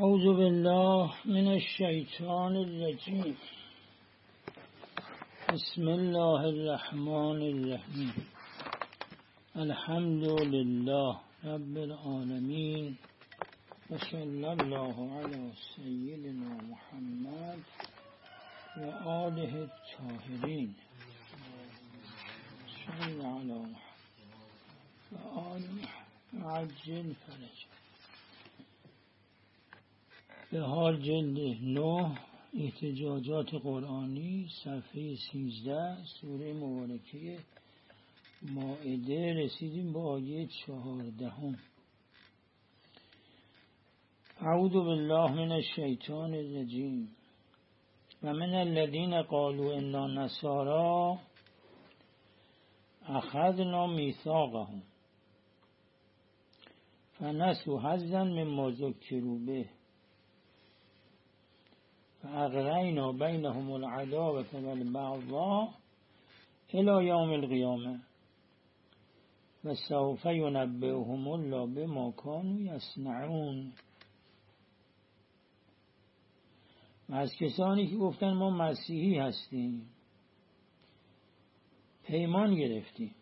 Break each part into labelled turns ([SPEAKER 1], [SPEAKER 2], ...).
[SPEAKER 1] اعوذ بالله من الشیطان الرجیم. بسم الله الرحمن الرحیم. الحمد لله رب العالمین و صلی الله علی سیدنا محمد و آله الطاهرین. صلی علی محمد و آل عجل فرج. به حال جلد 9 احتجاجات قرآنی صفحه 13 سوره مبارکه مائده رسیدیم به آیه 14. اعوذ بالله من الشیطان الرجیم. و من الذین قالوا انا نصارى اخذنا میثاقهم فنسوا حظا مما ذکروا به فأغرينا بينهم العداوة والبغضاء إلى يوم القيامة وسوف ينبئهم الله بما كانوا يصنعون. و از کسانی که گفتن ما مسیحی هستیم پیمان گرفتیم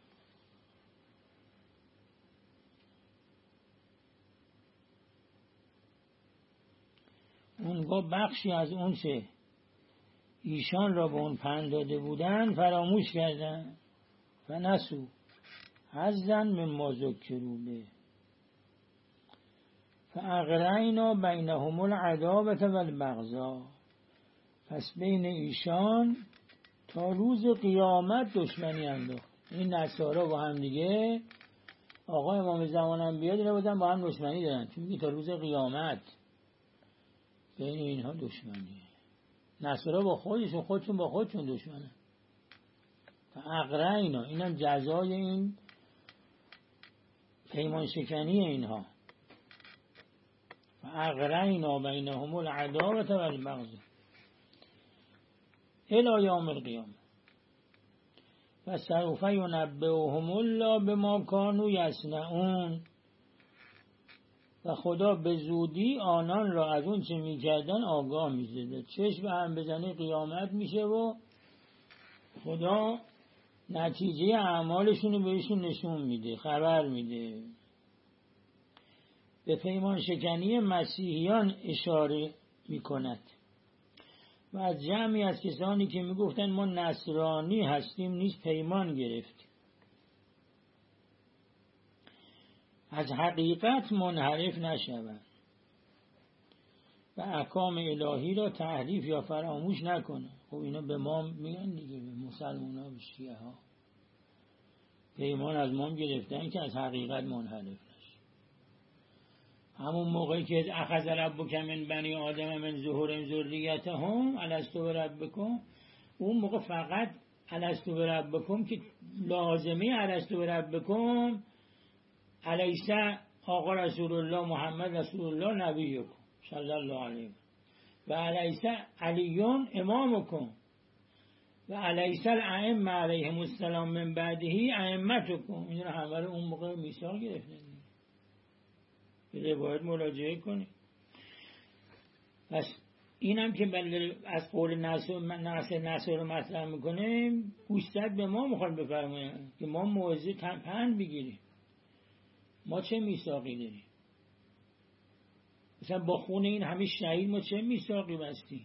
[SPEAKER 1] اونگاه بخشی از اون چه ایشان را به اون پند داده بودن فراموش کردن. فنسوا حظا مما ذکروا به فاغرینا بینهم العداوة والبغضاء. پس بین ایشان تا روز قیامت دشمنی انداخت. این نصارا با هم دیگه آقا امام زمانم بیاد اینا بودن با هم دشمنی دارن، چون تا روز قیامت بین اینها دشمنیه. نصارا با خودشون با خودشون دشمنه. اغرینا اینم جزای این پیمان شکنی اینها. اغرینا بینهم العداوة والبغضاء الی یوم القیامة و سوف ینبئهم الله بما كانوا یصنعون. و خدا به زودی آنان را از اون چه میکردن آگاه میزده. چشم به هم بزنه قیامت میشه و خدا نتیجه اعمالشون رو بهشون نشون میده، خبر میده. به پیمان شکنی مسیحیان اشاره میکند و از جمعی از کسانی که میگفتن ما نصرانی هستیم نیز پیمان گرفتیم. از حقیقت منحرف نشوند و احکام الهی را تحریف یا فراموش نکنه. خب اینا به ما میگن دیگه، به مسلمان ها، به شیعه ها پیمان از ما گرفتن که از حقیقت منحرف نشه. همون موقعی که اخذ ربک من بنی آدم من ظهورهم ذریتهم الست بربکم، اون موقع فقط الست بربکم که لازمه الست بربکم علیس آقا رسول الله محمد رسول الله نبیکم صلی الله علیه و علیس علیون امامکم و علیس الائمه علیهم السلام من بعده ائمتکم. این رو همه رو اون موقع میثاق گرفتن. به روایت مراجعه کنید. پس اینم که از قول نصر رو مطرح میکنه، گوشزد به ما میخواد بفرمایند که ما موعظه پند بگیریم. ما چه میثاقی داریم؟ مثلا با خون این همه شهید ما چه میثاقی بستیم؟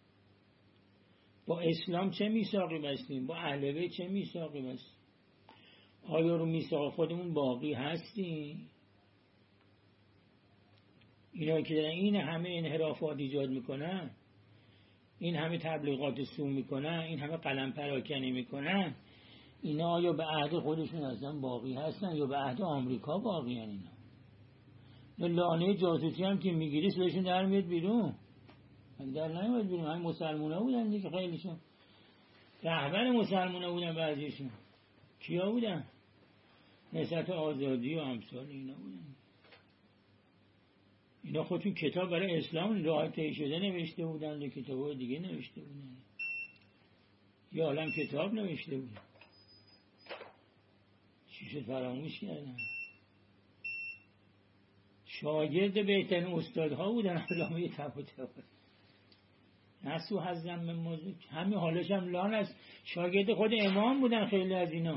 [SPEAKER 1] با اسلام چه میثاقی بستیم؟ با اهل بیت چه میثاقی بستیم؟ آیا رو میثاق خودمون باقی هستیم؟ اینا که دارن این همه انحرافات ایجاد میکنن، این همه تبلیغات سو میکنن، این همه قلم پراکنی میکنن، اینا آیا به عهد خودشون اصلا باقی هستن یا به عهد آمریکا باقی هستن؟ اینا لانه جاسوسی هم که میگیریش بهشون در میاد بیرون. در نمیاد بیرون. همین مسلمان ها بودن دیگه، خیلیشون رهبر مسلمان ها بودن، بعضیشون کیا بودن؟ نهضت آزادی و امثال اینا بودن. اینا خودشون کتاب برای اسلام راه طی شده نوشته بودن و کتاب دیگه نوشته بودن، یا عالم کتاب نوشته بودن. چی شد فراموش کردن؟ شاگرد بهترین استادها بودن علامه طباطبایی. نسو حظا من موضوع همین حالش هم لان است. شاگرد خود امام بودن خیلی از اینا.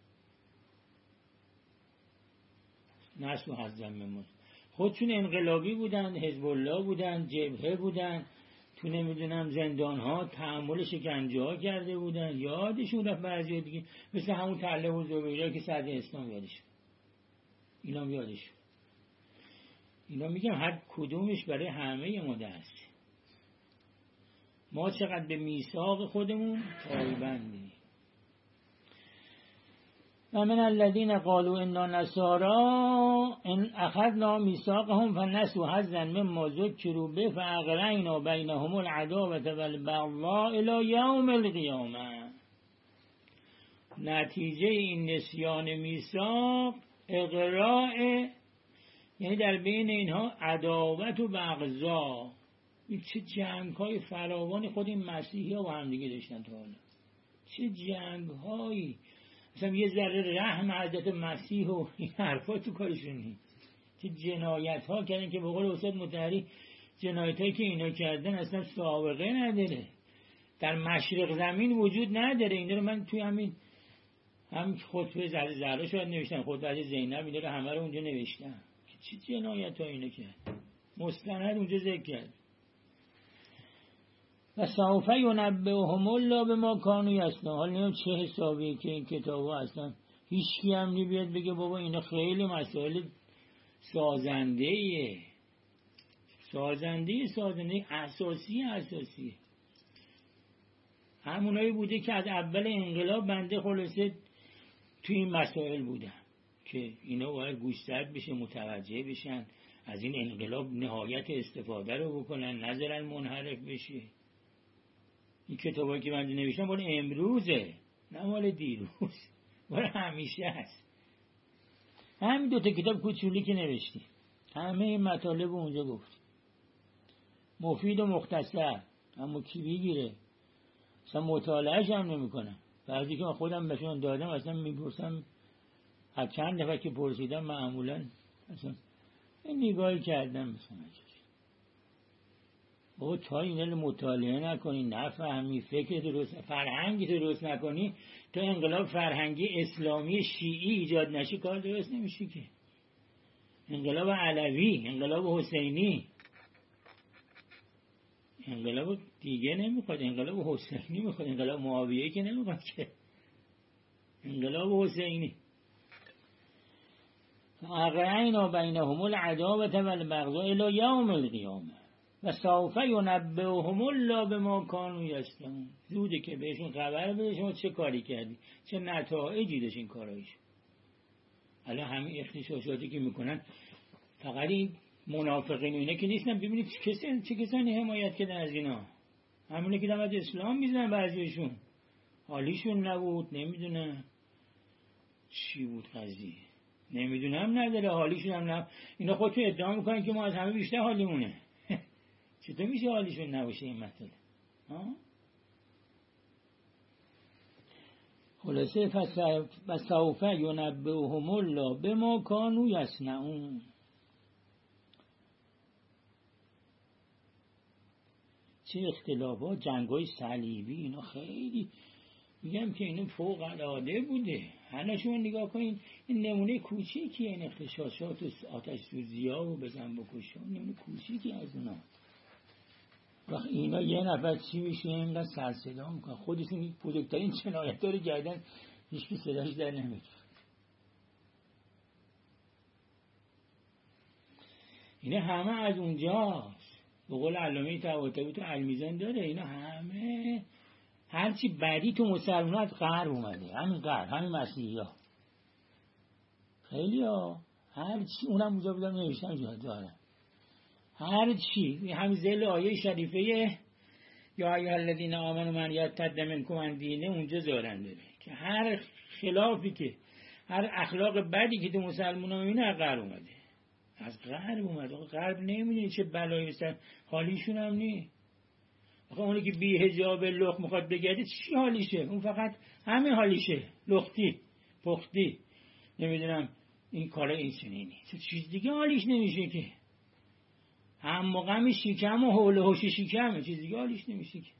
[SPEAKER 1] نسو حظا من موضوع خودشون انقلابی بودن، حزب الله بودن، جبهه بودن، تو نمیدونم زندان ها تحمل شکنجه ها کرده بودن. یادشون رفت بعضی دیگه، مثل همون طلحه و زبیره که صدر اسلام یادشون. اینا یادشون. اینا میگم هر کدومش برای همه ما درسه. ما چقدر به میثاق خودمون پایبندیم. و من الذین قالوا انا نصارا ان اخذنا میثاقهم فنسوا حظا مما ذکروا به فاغرینا بینهم العداوة والبغضاء الی یوم القیامه. نتیجه این نسیان میثاق اغراء، یعنی در بین اینها عداوت و بغضا. این چه جنگ های فراوانی خود این مسیحی ها با هم دیگه داشتن تا حالا. چه جنگ هایی، مثلا یه ذره رحم حضرت مسیح و این حرفا تو کارشون نیست. چه جنایت ها کردن که به قول استاد مطهری جنایت هایی که اینا کردن اصلا سابقه نداره، در مشرق زمین وجود نداره. این رو من توی هم خطبه زهرا شاید نوشتم، خطبه زینب اینا رو همه رو اونجا نوشتم. چه جنایت ها اینا کرد، مستند اونجا ذکر کرد. و سوف ینبئهم الله بما کانوا یصنعون. حالا نمیدونم چه حسابی که این کتابا اصلا هیچکی هم نمیاد بگه بابا اینا خیلی مسائل سازنده اساسی همونایی بوده که از اول انقلاب بنده خلاصه توی این مسائل بودن که اینا باید گوشزد بشه، متوجه بشن، از این انقلاب نهایت استفاده رو بکنن، نذارن منحرف بشه. این کتابایی که من نوشتم مال امروزه، نه مال دیروز، مال همیشه است. همین دوتا کتاب کوچولی که نوشتیم همه این مطالب اونجا گفت، مفید و مختصر. اما کی بگیره؟ اصلا مطالعهش هم نمی کنم. بعضی که من خودم بهشون دادم اصلا میپرسم، هر چند دفعه که پرسیدم معمولا اصلا این نگاهی کردم مثلا بابا تا اینا مطالعه نکنی، نفهمی، فکر درست، فرهنگی درست نکنی، تا انقلاب فرهنگی اسلامی شیعی ایجاد نشه کار درست نمیشه که. انقلاب علوی، انقلاب حسینی، انقلاب دیگه نمیخواد، انقلاب حسینی میخواد، انقلاب معاویه که نمیخواد که، انقلاب حسینی. اغرینا بینهم العداوة والبغضاء الی یوم القیامه و سوف ینبئهم الله بما کانوا یصنعون. زوده که بهشون خبر بده شما چه کاری کردی، چه نتایجی داشت این کارایش. الان همین اختشاشاتی که میکنن فقط این منافقین و اینا که نیستن. ببینید چه کسانی حمایت کردن از اینا، همونه که دمت اسلام میزنن بعضیشون، حالیشون نبود، نمیدونم چی بود قضیه، نمیدونم نداره، حالیشون هم نبود. اینا خودتون ادعا میکنن که ما از همه بیشتر حالیمونه. چطور میشه حالیشون نباشه این مسئله؟ خلاصه فسوف ینبئهم الله بما کانوا یصنعون. چه اختلافات، جنگای صلیبی اینا خیلی میگم که اینا فوق العاده بوده. حالا شما نگاه کنین این نمونه کوچیکیه، این اغتشاشات و آتش سوزی‌ها و بزن بکش، نمونه کوچیکی از اونا. وقت اینا یه نفر چی میشه اینقدر سر صدا میکنن، خودشون بزرگترین جنایت‌ها رو کردن، هیچکی صداش در نمیاد. اینا همه از اونجاست. به قول علامه طباطبایی تو المیزان داره، اینا همه هرچی بدی تو مسلمانات غرب اومده، همین غرب، همین مسیحی ها خیلی ها، هرچی اونم اونجا بودم نوشتم جا داره، هرچی همین ذیل آیه شریفه یا ایها الذین آمنوا من یرتد منکم عن دینه اونجا دارن داره که هر خلافی که، هر اخلاق بدی که تو مسلمان ها میبینه از غرب اومده، از غرب اومده. غرب نمیدونی چه بلایی بستن، حالیشون هم نی. آخه اونی که بی حجاب لخت میخواد بگرده چی حالیشه؟ اون فقط همین حالیشه، لختی، پختی، نمیدونم این کار این چنینی، تو چیز دیگه حالیش نمیشه که، هم مقام شکم و حول و حوش شکمه، چیز دیگه حالیش نمیشه که.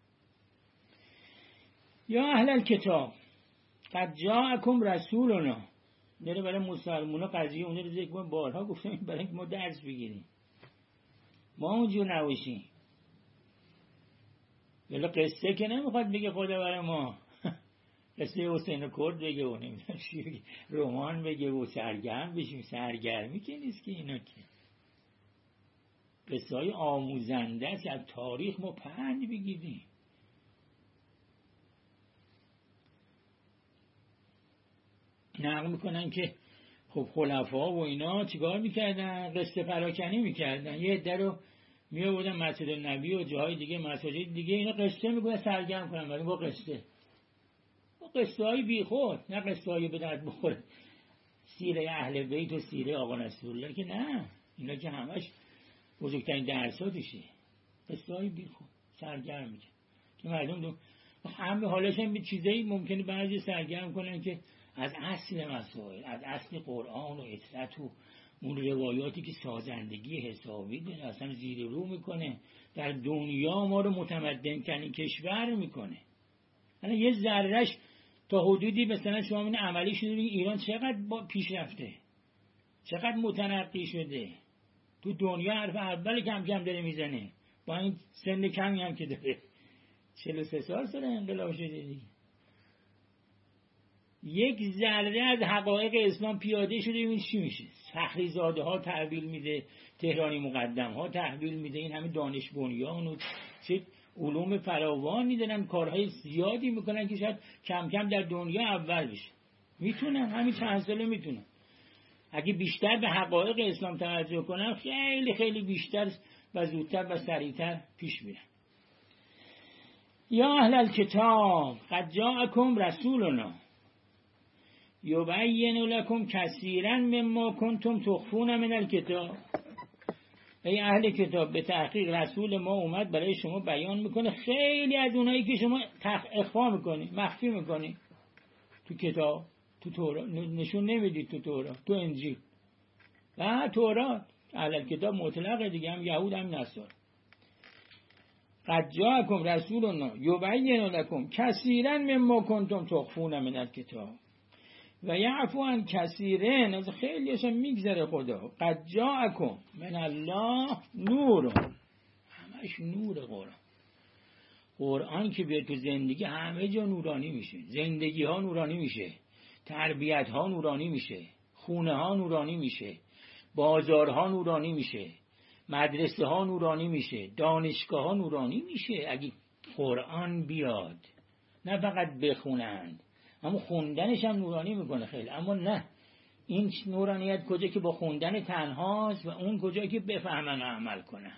[SPEAKER 1] یا اهل الکتاب قد جاءکم رسولنا، داره برای مسلمونا قضیه اون رو ذکر کنم، بارها گفتم برای اینکه ما درس بگیریم، ما اونجور نباشیم. ولی قصه که نمیخواد بگه خدا برای ما، قصه حسین کرد بگه و نمیدونم چی بگه، رمان بگه و سرگرم بشیم، سرگرمی که نیست که اینا، که قصه های آموزنده است، از تاریخ ما پند بگیریم. نقل میکنن که خب خلفا و اینا چیکار میکردن؟ قصه پراکنی میکردن، یه عده رو میآوردن مسجد نبی و جاهای دیگه، مساجد دیگه، اینا قصه میگن سرگرم کنن، ولی با قصه های بیخود، نه قصه های به درد بخوره، سیره اهل بیت و سیره آقا رسول الله که نه، اینا که همش بزرگترین درساتشه، قصه های بیخود سرگرم میکن که مردم دو همه حالش هم به چیزایی ممکنه بعضی سرگرم کنن که از اصل مسائل، از اصل قرآن و اطرت و اون روایاتی که سازندگی حسابی داره اصلا زیر رو میکنه، در دنیا ما رو متمدن کنی کشور میکنه. یعنی یه ذرهش تا حدودی مثلا شما این عملی شده بگید ایران چقدر پیشرفته، چقدر متنقی شده، تو دنیا حرف اول کم کم داره میزنه، با این سن کمی هم که داره، 43 سال انقلاب شده دیگه. یک ذره از حقایق اسلام پیاده شده، این چی میشه؟ فخری زاده ها تحویل میده، تهرانی مقدم ها تحویل میده، این همه دانش بنیان و چه علوم فراوانی دارن، کارهای زیادی میکنن که شاید کم کم در دنیا اول بشه. میتونن همین چند ساله میتونن، اگه بیشتر به حقایق اسلام توجه کنن خیلی خیلی بیشتر و زودتر و سریعتر پیش میرن. یا اهل الکتاب قد جاءکم رسولنا یبین لکم کثیرا مما کنتم تخفون من الکتاب. ای اهل کتاب، به تحقیق رسول ما اومد برای شما بیان میکنه خیلی از اونایی که شما اخفا میکنی، مخفی میکنی تو کتاب، تو تورات نشون نمیدید، تو تورات، تو انجیل و تورات. اهل کتاب مطلقه دیگه، هم یهود هم نصارا. قد جاءکم رسولنا یبین لکم کثیرا مما کنتم تخفون من الکتاب و یعفو عن کثیرین، از خیلی اصلا میگذره خدا. قد جاءکم من الله نور، همش نور قرآن که بیاد تو زندگی همه جا نورانی میشه، زندگی ها نورانی میشه، تربیت ها نورانی میشه، خونه ها نورانی میشه، بازارها نورانی میشه، مدرسه ها نورانی میشه، دانشگاه ها نورانی میشه اگه قرآن بیاد. نه فقط بخونند، اما خوندنش هم نورانی میکنه خیلی. اما نه، این نورانیت کجا که با خوندن تنهاست و اون کجا که بفهمن و عمل کنن،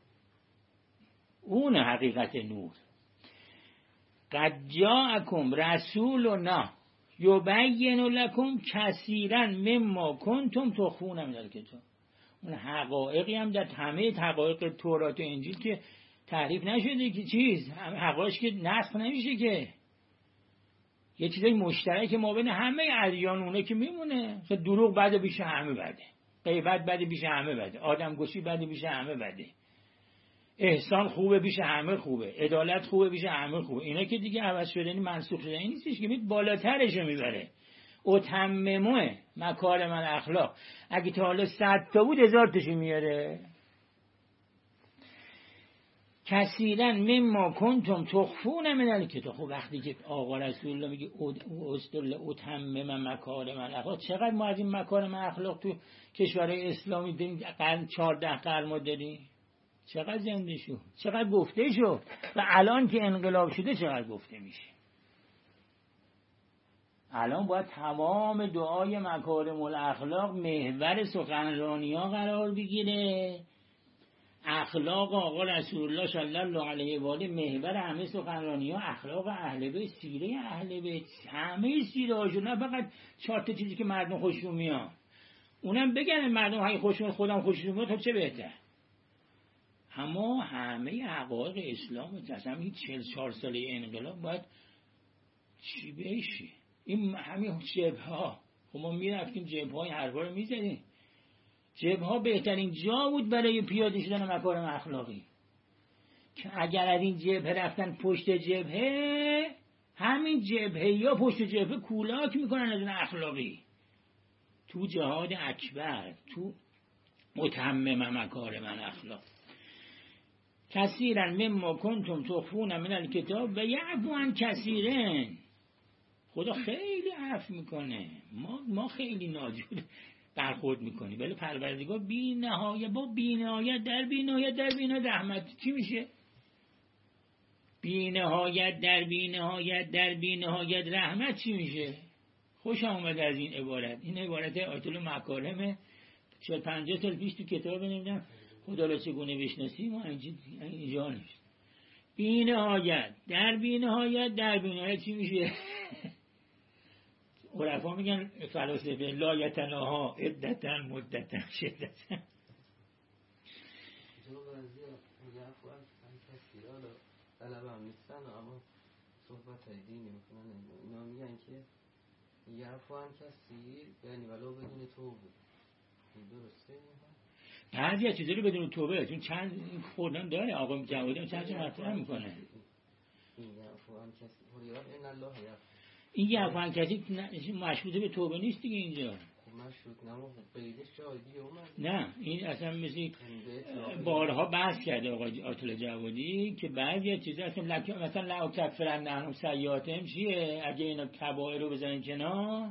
[SPEAKER 1] اون حقیقت نور. قد جاءکم رسولنا یبین لکم کثیرا مما کنتم تخفون من الکتاب. اون حقایقی هم در همه حقایق تورات و انجیل که تعریف نشده که چیز، حقایقش که نسخ نمیشه، که یه چیزای مشترک ما بین همه ادیان اونه که میمونه. دروغ بده بیش همه بده، غیبت بده بیش همه بده، آدم کشی بده بیش همه بده، احسان خوبه بیش همه خوبه، عدالت خوبه بیش همه خوبه. اینا که دیگه عوض شدنی منسوخ شدنی نیستش که بالاترشو میبره. اتممه مکارم الاخلاق، اگه تا حالا 100 تا بود 1000 تاشو میاره. کثیرا مما کنتم تخفون من الکتاب. خب وقتی که آقا رسول الله میگه اتمم مکارم الاخلاق، چقدر ما از این مکارم اخلاق تو کشورهای اسلامی داریم؟ 14 قرن ما داریم. چقدر زنده شد، چقدر گفته شد، و الان که انقلاب شده چقدر گفته میشه. الان باید تمام دعای مکارم الاخلاق محور سخنرانی ها قرار بگیره. اخلاق آقا رسول الله صلی الله علیه و آله محور همه سخنرانی ها، اخلاق اهل بیت، سیره اهل بیت، همه سیره هاشون، نه فقط 4 تا چیزی که مردم خوششون میاد. اونم بگن مردم های خوششون، خودم خوششون میاد، خب چه بهتر. اما همه حقایق اسلام اصلا این 44 ساله انقلاب باید چی بشه؟ این همین شبه ها خب ما میرفتیم جبهه‌های حرفا رو میزدیم. جبهه بهترین جا بود برای پیاده شدن مکارم اخلاقی، که اگر از این جبهه رفتن پشت جبهه، همین جبهه یا پشت جبهه کولاک میکنن از اون اخلاقی. تو جهاد اکبر، تو متمم مکارم الاخلاق. کثیرا مما کنتم تخفون من الکتاب و یعفو عن کثیرا. خدا خیلی عفو میکنه، ما خیلی ناجور برخورد میکنیم، ولی پروردگار بی نهایت، با بی نهایت در بی نهایت در بی نهایت رحمت چی میشه؟ بی نهایت در بی نهایت در بی نهایت رحمت چی میشه؟ خوش آمد از این عبارت. این عبارت آیت الله مکارم 40-50 سال پیش تو کتاب نمیدونم خدا را چگونه بشناسی، ما اینجا نیست. بی نهایت در بی نهایت در بی نهایت چی میشه؟ عرفا میگن فلاسفه لا یتناها عدتا مدتا شدتا.
[SPEAKER 2] جو بعضی میگفت هم کسی را طلب هم نیستن، اما صحبت های دینی میکنن اینا میگن که یعفو هم کسی یعنی ولو بدون توبه. درسته؟
[SPEAKER 1] بعضی از چیزا رو بدون توبه، چون چند خوردن داره آقا جوادی چند مطرح میکنه.
[SPEAKER 2] این یعفو هم کسی هریان ان الله یعفو،
[SPEAKER 1] این یعفو عن کسی مشروطه به توبه نیست دیگه اینجا.
[SPEAKER 2] مشروط نمو قیدش جایی اومد.
[SPEAKER 1] نه این اصلا مثل بارها بحث کرده آقا آتل جوادی که بعضی از چیزا اصلا مثلا لا کفرن عنهم سیئاتهم چیه؟ اگه اینا کبائر رو بزنن کنار،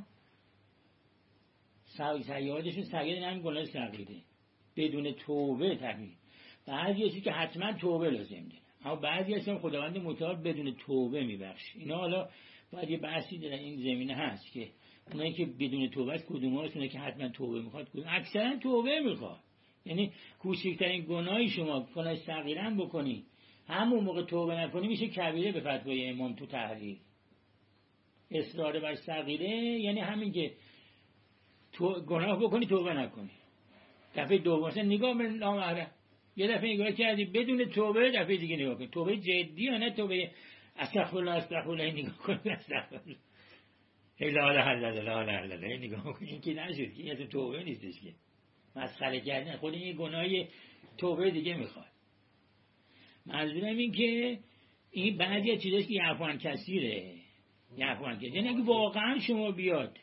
[SPEAKER 1] سیئاتشون سیئات همین گناه صغیره بدون توبه تغییر. بعضی چیزی که حتما توبه لازم داره، اما بعضی اصلا خداوند متعال بدون توبه میبخشه. اینا حالا باید یه بحثی در این زمینه هست که اونایی که بدون توبه است کدوم هست، اونایی که حتما توبه میخواد کدوم. اکثرا توبه میخواد، یعنی کوچکترین گناهی شما گناه صغیره بکنی همون موقع توبه نکنی میشه کبیره به فتوای امام تو تحریر. اصرار بر صغیره یعنی همین که گناه بکنی توبه نکنی. دفعه دوم مثلا نگاه به نامحرم، یه دفعه نگاه کردی بدون توبه، دفعه دیگه نگاه کن. توبه جدی یا نه توبه استغفرالله استغفرالله نگاه کن استغفرالله لا اله الا الله لا اله الا الله نگاه کن. این که نشد که این توبه نیستش که مسخره کردن خود این گناه توبه دیگه میخواد. منظورم این که این بعضی از چیزاست که یعفو عن کثیره. یعفو عن کثیر یعنی اگه واقعا شما بیاد،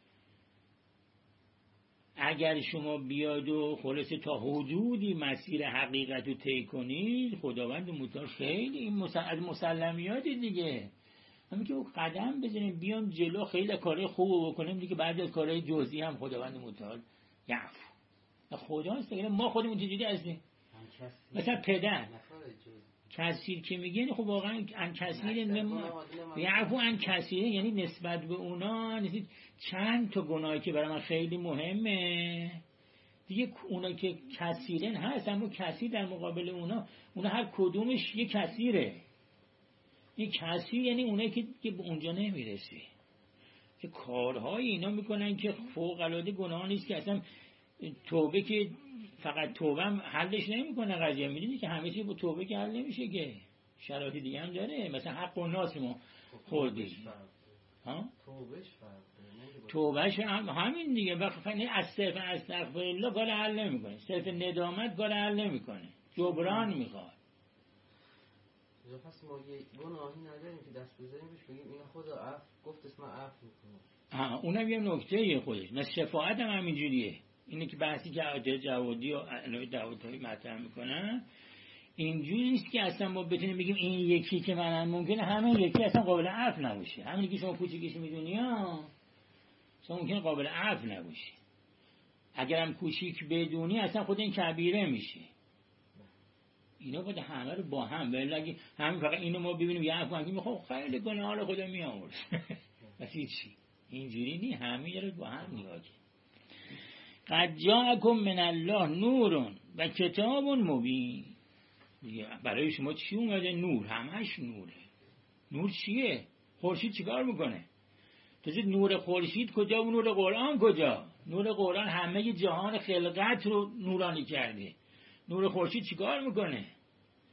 [SPEAKER 1] اگر شما بیاد و خلاصه تا حدودی مسیر حقیقت رو طی کنید، خداوند متعال خیلی این از مسلمیات دیگه، همین که قدم بزنیم بیام جلو خیلی کارهای خوب بکنیم دیگه، بعضی از کارهای جزئی هم خداوند متعال یعفو. خداست دیگه، ما خودمون چجوری هستیم؟ مثلا پدر کثیر که میگن خب واقعا ان کثیر یعفو عن کثیر یعنی نسبت به اونا نیست. چند تا گناهی که برای من خیلی مهمه دیگه، اونا که کثیرن هست، اما کثیر در مقابل اونا هر کدومش یه کثیره. این کثیر یعنی اونایی که به اونجا نمیرسی، که کارهای اینا میکنن که فوق العاده گناه نیست، که اصلا توبه که فقط توبه هم حلش نمیکنه قضیه. میدونی که همه چی با توبه که حل نمیشه، که شرایط دیگه هم داره. مثلا حق الناس ما خوردیم، توبهش همین دیگه. وقتی استغفرالله کار حل نمیکنه، صرف ندامت کار حل نمیکنه، جبران میخواد.
[SPEAKER 2] پس ما یه گناهی نداریم که دست بزنیم بهش بگیم این خدا عفو گفت اسم عفو میکنه.
[SPEAKER 1] اونم یه نکته خودش. مثل شفاعت هم همینجوریه. اینه که بحثی که آیت جوادی و علای دعوتایی مطرح میکنن اینجوری نیست که اصلا ما بتونیم بگیم این یکی که منم ممکنه همین یکی اصلا قابل عفو نباشه. همین که شما کوچیکش میدونی اصلا ممکنه قابل عفو نباشه. اگرم کوچیک بدونی اصلا خود این کبیره میشه. اینا باید همه رو با هم، ولی اگه همین فقط اینو ما ببینیم یه عفو کنیم خب خیلی گناه رو خدا میامرزه بس چی اینجوری نی، همه رو با هم نگاه کنیم. قد جاءکم من الله نور و کتاب مبین. برای شما چی اومده؟ نور. همش نوره. نور چیه؟ خورشید چیکار میکنه؟ تازه نور خورشید کجا و نور قرآن کجا؟ نور قرآن همه جهان خلقت رو نورانی کرده. نور خورشید چیکار میکنه؟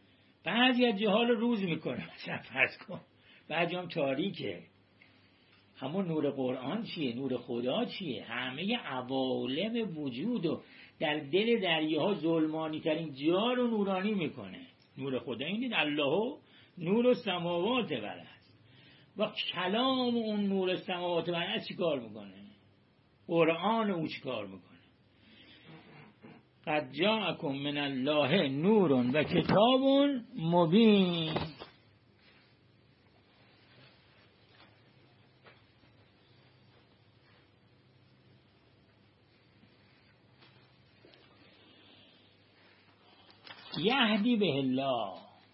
[SPEAKER 1] بعضی از جاها رو روز میکنه، مثلا فرض کن بعضی هم تاریکه. اما نور قرآن چیه؟ نور خدا چیه؟ همه عوالم وجود و در دل دریاها ظلمانی ترین جا رو نورانی میکنه. نور خدا اینه الله نور السماوات والارض. و کلام اون نور السماوات والارض چی کار میکنه؟ قرآن او چی کار میکنه؟ قد جاءکم من الله نور و کتاب مبین. یهدی به الله.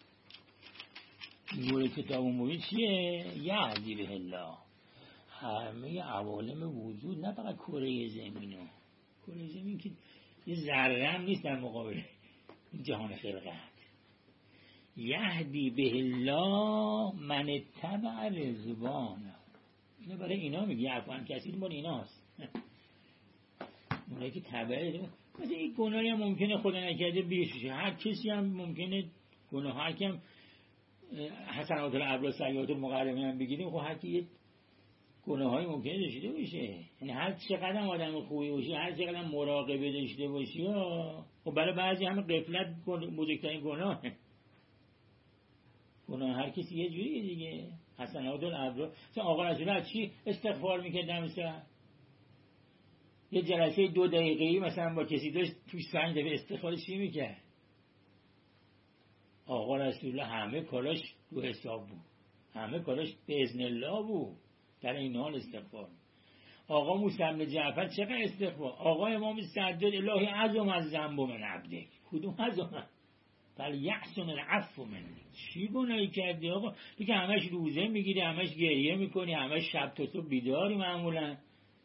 [SPEAKER 1] نور کتاب مبین چیه؟ یهدی به الله. همه عوالم وجود، نه فقط کره زمینو. کره زمین که یه ذره هم نیست در مقابل جهان خلقت. یهدی به الله من اتبع رضوانه. اینو برای اینا میگه، عفوا کسی مال ایناست. اونایی که تبعه مثل این گناهی هم ممکنه خدا نکرده بیشه. هر کسی هم ممکنه گناه، هر کم حسنات الابرار سیئات المقربین هم بگیریم، خب هر کی یه گناهایی ممکنه داشته باشه. یعنی هر چقدر آدم خوبی باشی، هر چقدر مراقبه داشته باشی، خب برای بعضی همه غفلت بزرگترین گناهه. گناه هر کسی یه جوریه دیگه. حسنات الابرار مثلا آقا رسول الله چی استغفار میکرد مثلا یه جلسه 2 دقیقه‌ای مثلا با کسی داشت توش 5 دقیقه استغفار چی میکرد؟ آقا رسول الله همه کاراش رو حساب بود، همه کاراش به اذن الله بود، در این حال استغفار. آقا موسی بن جعفر چقدر استغفار. آقا امام سجاد الهی عظم از ذنب من عبده. کدوم عظم؟ فلیحسن العفو منی. چی گناهی کردی آقا؟ تو که همش روزه میگیری، همش گریه میکنی، همش شب تا صبح بیداری معمولا.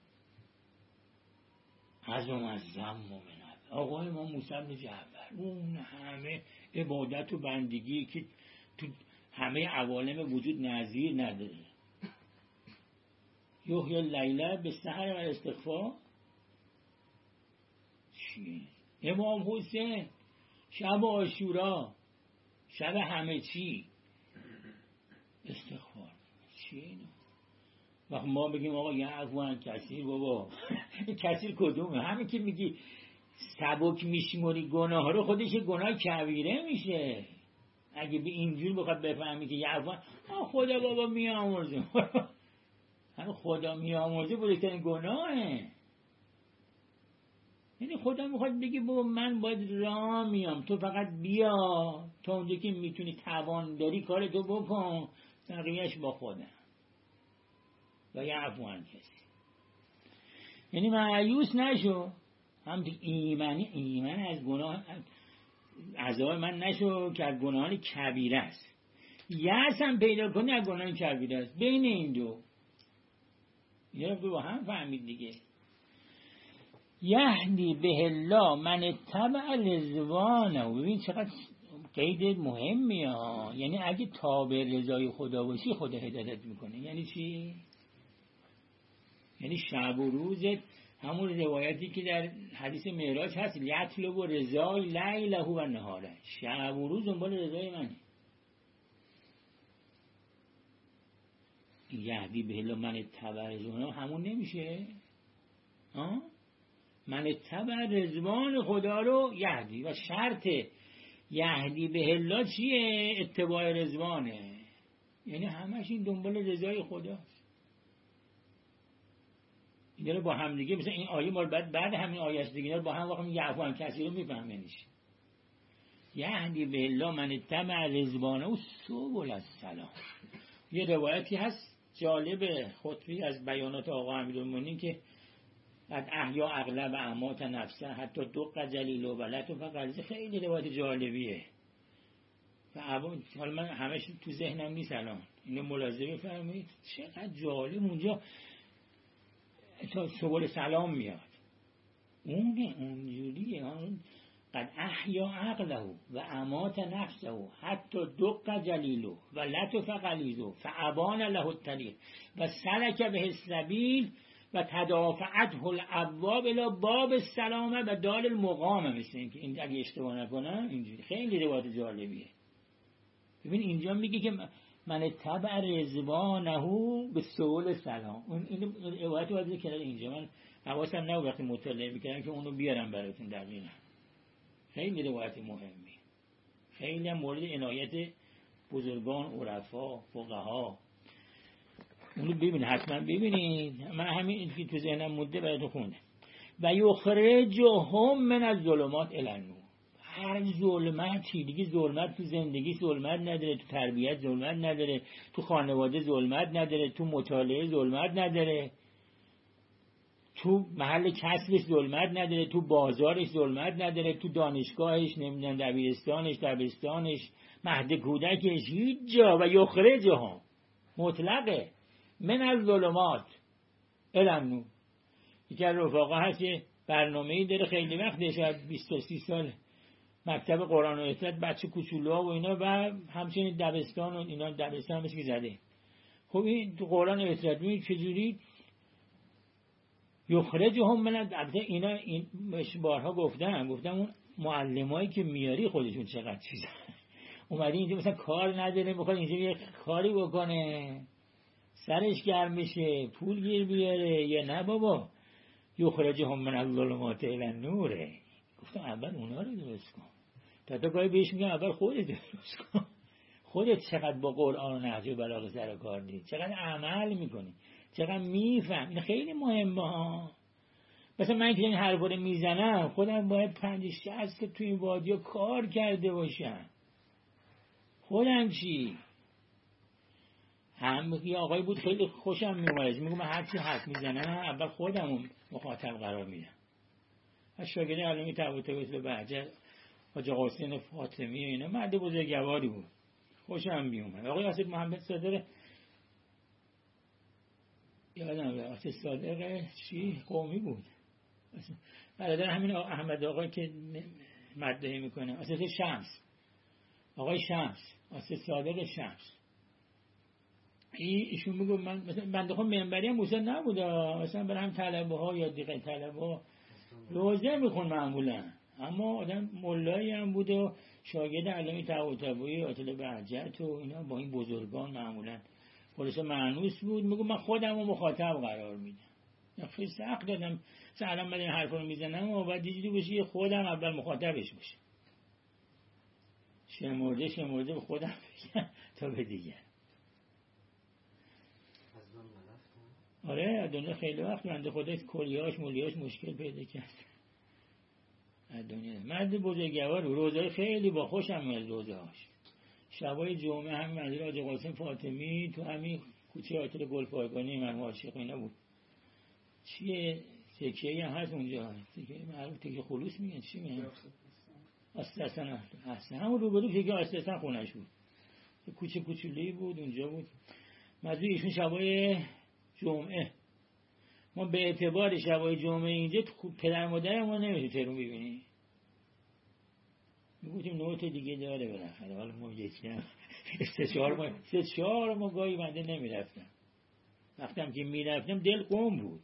[SPEAKER 1] عظم از ذنب من عبده. آقا امام موسی بن جعفر اون همه عبادت و بندگی که تو همه عوالم وجود نظیر نداره. یحیی اللیل بالسحر و استغفار. چیه؟ امام حسین شب عاشورا، شب همه چی استغفار. چیه اینو؟ وقت ما بگیم آقا یه عفوان کثیر، بابا کثیر کدومه؟ همین که میگی سبک میشموری گناه ها رو، خودش گناه کبیره میشه. اگه به اینجور بخواد بفهمی که یه عفوان خدا بابا میامرزه همه خدا میامرزه بزرگترین گناهه. یعنی خدا میخواد بگی بابا من باید راه میام، تو فقط بیا، تا اونجا که میتونی توان داری کار تو بکن، بقیه‌اش با خودم. و یه عفوان کسی، یعنی مایوس نشو. هم ایمان از گناه عذاب من نشو که از گناهان کبیره است. یأس هم پیدا کنی از گناهان کبیره است. بین این دو یه رو با هم فهمید دیگه. یهدی به الله من اتبع رضوانه. ببین چقدر قید مهمی ها. یعنی اگه تابع رضای خدا باشی خدا هدایت میکنه. یعنی چی؟ یعنی شب و روزت همون روایتی که در حدیث معراج هست، یطلب و رضای لیله و نهاره. شب و روز دنبال رضای منه. یهدی به الله من اتبع رضوانه همون نمیشه؟ من اتبع رضوان خدا رو یهدی. و شرط یهدی به الله چیه؟ اتباع رضوانه. یعنی همش این دنبال رضای خداست. اینا رو با هم دیگه، مثلا این آیه مال بعد همین آیه است دیگه، اینا رو با هم وقت یعفو عن کثیر رو میفهمنش. یهدی به الله من اتبع رضوانه و سبل السلام. یه روایتی هست جالب خطبی از بیانات آقا امیرالمومنین که قد احیا اغلب امات نفسه حتی دق جلیل و ولت و فقط. خیلی روایت جالبیه و حالا من همش تو ذهنم نیست الان، اینو ملاحظه بفرمایید چقدر جالب اونجا تا سبل سلام میاد. اونجوریه قد احیا عقله و امات نفسه حتی دق جلیله و لطف غلیظه فابان له الطریق و سلک به السبیل و تدافعته الابواب الی باب السلامه و دال المقامه. مثل این که این اگه اشتباه نکنم اینجوری. خیلی روایت جالبیه. ببین اینجا میگه که من تبع رضوانه به سؤال سلام. این عبارت رو ذکر کردم اینجا، من حواسم نبود وقتی مطالعه میکردم که اونو بیارم براتون. دقیقاً خیلی روایت مهمی، خیلی هم مورد عنایت بزرگان، عرفا، فقها. اونو ببینید، حتما ببینید. من همین که تو ذهنم مونده براتون خوندم. و یخرجهم من الظلمات الی النور. هر ظلمتی دیگه، ظلمت تو زندگی ظلمت نداره، تو تربیت ظلمت نداره، تو خانواده ظلمت نداره، تو مطالعه ظلمت نداره، تو محل کسبش ظلمت نداره، تو بازارش ظلمت نداره، تو دانشگاهش، نمیدونم دبیرستانش، مهد کودکش، هیچ جا. و یخرجهم مطلقه من الظلمات الی النور. یکی از رفقا هست که برنامه‌ای داره، خیلی وقت شاید 20-30 سال مکتب قرآن و اطلاعات بچه کوچولوها و اینا، و همچنین دبستان و اینا، دبستان همش که زده. خب این تو قرآن و اطلاعات می‌بینید چجوری یخرجهم من البته اینا، این بارها گفتم اون معلمایی که میاری خودشون چقدر چیزا اومدی اینجا مثلا کار نداره، میخواد اینجا یه کاری بکنه، سرش گرم بشه، پول گیر بیاره. یا نه بابا، یخرجهم من الظلمات الی النور. گفتم اول اونا رو درست کن. تا گاهی بهش میگم اول خودت درست کن. خودت چقدر با قرآن و نهج بلاغه سر کار داری، چقدر عمل میکنی، چقدر میفهم. این خیلی مهمه ها. مثلا من که این حرفا رو میزنم، خودم باید 50-60 که توی این وادی‌ها کار کرده باشم. خودم چی؟ یه آقای بود خیلی خوشم میومد، میگم من هر چی حرف میزنم اول خودمو مخاطب قرار میدم. از شاگرد علمی طباطبایی به بهجت حاج قاسم فاطمی اینا، مرد بزرگواری بود، خوشم میومد. آقای اسد محمد صادق، یادم میاد اسد صادق چی قومی بود، برادر همین احمد آقا که مدعی میکنه، اسد شمس، آقای شمس، اسد صادق شمس. ایشون میگه من مثلا بنده خود منبری هم موسی نبود، مثلا برای هم طلبه ها یا دیگه طلبه ها روزه میخون معمولا، اما آدم مولایی هم بود و شاگرد علمی طباطبایی آتل بهجت و اینا، با این بزرگان معمولا خلاصه معنوس بود. میگه من خودم رو مخاطب قرار میدم. خیلی سخت دادم سلام من این حرف رو میزنم و بعد دیدی بشه خودم اول مخاطبش باشه، شمرده به خودم بگم تا به دیگه. آره دنیا خیلی وقت بنده خدا کلیهاش مولیاش مشکل پیدا کرد. دنیا مرد بزرگوار، روزهای خیلی با خوشم میاد روزهاش. شبای جمعه هم منزل حاج قاسم فاطمی تو همین کوچه آتل گلپایگانی مرحوم عاشق اینا بود. چیه تکیه‌ای هم هست اونجا، تکیه معروف تکیه خلوص میگن، چی میگن؟ اصلا همون روبرو تکیه اصلا خونش بود. کوچه کوچولی بود اونجا بود. مزوی ایشون شبای جمعه، ما به اعتبار شبای جمعه اینجا پدر مادر ما نمیشه تهرون ببینی، میگوتیم نوت دیگه داره بالاخره. حالا ما یکی 3-4 ماه گاهی بنده نمیرفتم، وقتم که میرفتم دل قوم بود.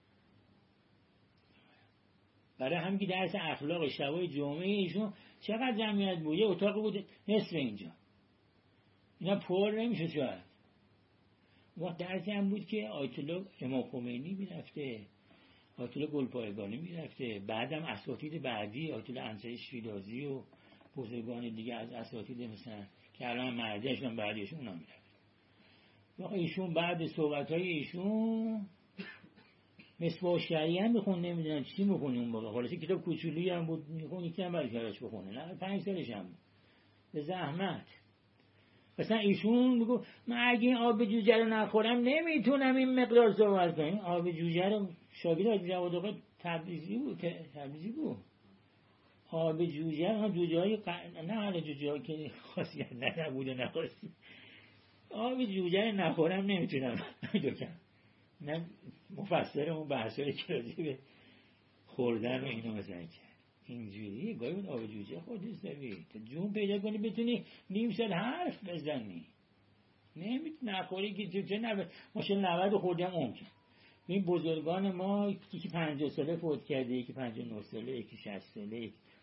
[SPEAKER 1] برای همین که درس اخلاق شبای جمعه ایشون چقدر جمعیت بود، یه اتاق بود نصف اینجا، اینا پر نمیشه شاید. وقت درسی هم بود که آیت الله امام خمینی میرفته، آیت الله گلپایگانی میرفته، بعدم اساتید بعدی آیت الله انصاری شیرازی و بزرگان دیگه از اساتید مثلا که الان مرجعشون بعدیشون اونا میرفت. واقعا ایشون بعد صحبت‌های ایشون مصباح شریعه هم بخون، نمیدونم چی بخونه اون موقع، خلاص کتاب کوچولی هم بود میخون، یکی هم برای بخونه، نه 5 سالش هم بود به زحمت. مثلا ایشون میگو من اگه این آب جوجه رو نخورم نمیتونم این مقدار صحبت کنم. آب جوجه رو شاگرد جواد آقا تبریزی بود. آب جوجه ها جوجه های نه حالا جوجه ها که خاصیت نبوده نخواستی، آب جوجه رو نخورم نمیتونم دوکم. نه مفسر اون بحثایی که راجع به خوردن و اینا مثلا کرد اینجوری گاهی بود آب جوجه خودت داری جون پیدا کنی بتونی نیم ساعت حرف بزنی، نمیتونی نخوری که چه نه ماشین 90 خوردم ممکن. این بزرگان ما یکی 50 ساله فوت کرده، یکی 59 ساله، یکی 60 ساله،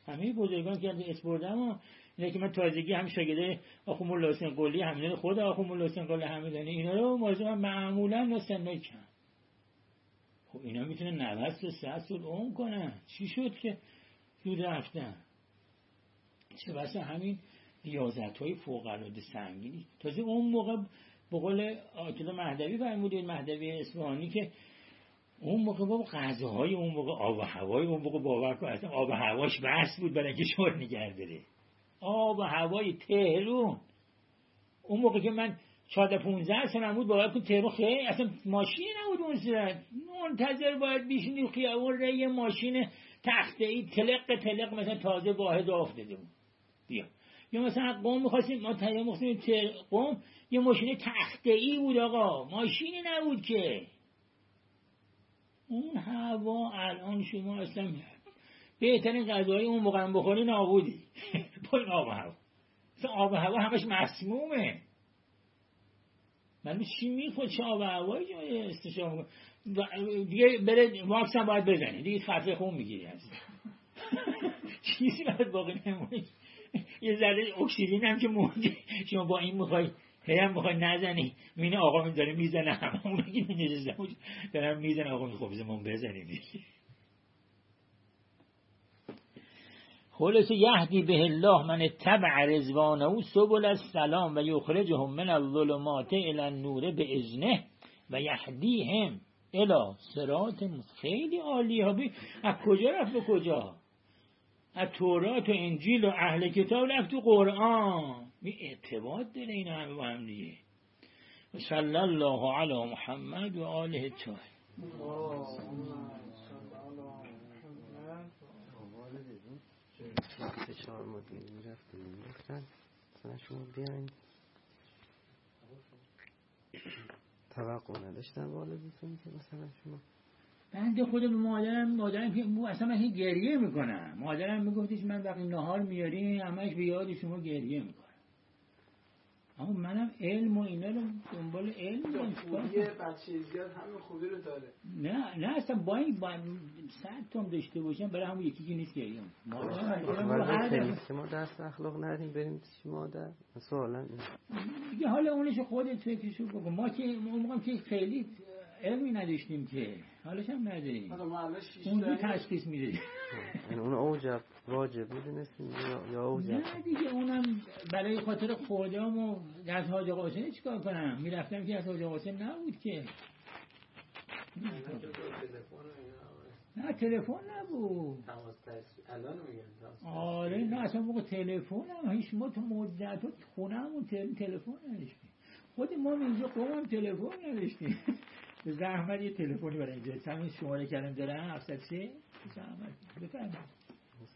[SPEAKER 1] همه بزرگان که اسپردم و اینه که من تازگی هم شاگرد آخوند ملا حسین قلی همین خود آخوند ملا حسین قلی همدانی اینا رو موضوع معمولا نسنای کم. خب اینا میتونه 90 تا 100 سال عمر کنن. چی شد که دور رفتن؟ چه واسه همین ریاضت‌های فوق‌العاده سنگینی. تازه اون موقع به قول آیت الله مهدوی فرمودید، مهدوی اصفهانی، که اون موقع بابا غذاهای اون موقع، آب و هوای اون موقع باور کن اصلا آب و هواش بس بود برای اینکه شور نگه داره. آب و هوای تهران اون موقع که من 14-15 سالم بود، باور کن تهران خیلی اصلا ماشین نبود اون صورت، منتظر باید بشینی خیابون یه ماشین تخته‌ای تلق مثلا تازه واحد افتاده بود بیا. یا مثلا قم می‌خواستیم ما تهیه مخصیم قم یه ماشین تخته‌ای بود آقا، ماشینی نبود که. اون هوا الان شما اصلا بهترین غذای اون موقع بخوری نابودی. با این آب و هوا اصلا آب و هوا همش مسمومه. من چی میخواد چه آب و هوایی که استشام دیگه بره واکس هم باید بزنی دیگه خفه خون میگیری هست. چیزی باید باقی نمونی. یه ذره اکسیژن هم که موجه شما با این میخوای هم میخوای نزنی مینه آقا من داره میزنه همه اون که نجزده دارم میزنه آقا می خب زمان بزنی دیگه. خلاص یهدی به الله من اتبع رضوانه سبل السلام و یخرجهم من الظلمات الی النور باذنه و یهدیهم الی صراط خیلی عالی ها. از کجا رفت به کجا؟ از تورات و انجیل و اهل کتاب رفت تو قرآن. می ارتباط داره اینا همه با هم دیگه. صلی الله علی محمد و آله الطاهرین.
[SPEAKER 2] چهار مدیر میرفتن میگفتن مثلا شما بیاین توقع نداشتن والدتون که مثلا شما
[SPEAKER 1] بنده خدا به مادرم که اصلا من گریه میکنم. مادرم میگفتش من وقتی نهار میاریم همش به یاد شما گریه میکنم. اما منم علم و اینا رو دنبال علم
[SPEAKER 3] خوبیه بچه زیاد همه خوبی رو داره.
[SPEAKER 1] نه اصلا با 100 تا داشته باشم برای همون یکی که نیست گریه
[SPEAKER 2] مادرم که ما درس اخلاق نداریم بریم پیش مادر سوالا
[SPEAKER 1] دیگه حالا اونش خودت فکرشو بکن. ما که موقع که خیلی علمی نداشتیم که حالش هم نداریم اونجا تشخیص میده.
[SPEAKER 2] اون اوجب واجب میدونستیم یا اوجب
[SPEAKER 1] نه دیگه اونم برای خاطر خودم و از حاج قاسم چیکار کنم. میرفتم که از حاج قاسم نبود که. نه تلفن نبود.
[SPEAKER 3] الان میگن
[SPEAKER 1] آره نه اصلا موقع تلفن هم هیچ ما تو مدت خونه همون تلفن نداشتیم. خود ما اینجا قوم تلفن نداشتیم. به زحمت یه تلفنی برای اینجا همین شماره کردم دارم 703 زحمت بفرمایید.